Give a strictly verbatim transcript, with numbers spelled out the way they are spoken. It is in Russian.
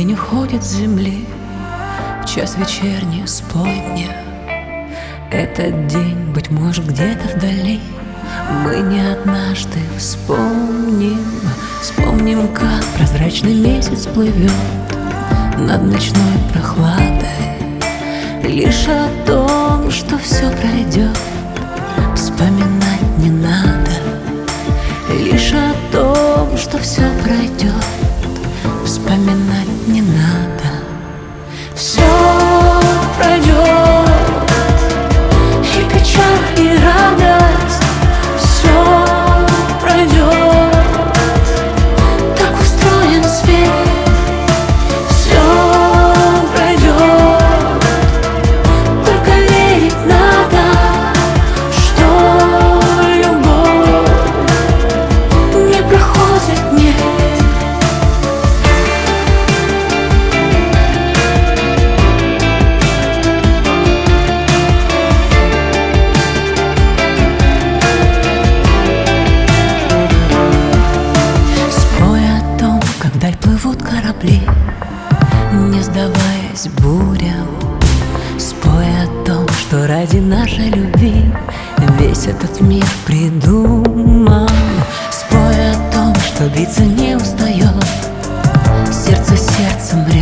Тень уходит с земли, в час вечерний спой мне. Этот день, быть может, где-то вдали мы не однажды вспомним. Вспомним, как прозрачный месяц плывет над ночной прохладой. Лишь о том, что все пройдет, вспоминать не надо. Лишь о том, что все пройдет, вспоминать не надо. Все пройдет, и печаль, и радость. Все пройдет, так устроен свет. Все пройдет, только верить надо, что любовь не проходит, нет. Вдаль плывут корабли, не сдаваясь бурям. Спой о том, что ради нашей любви весь этот мир придуман. Спой о том, что биться не устает сердце сердцем рядом.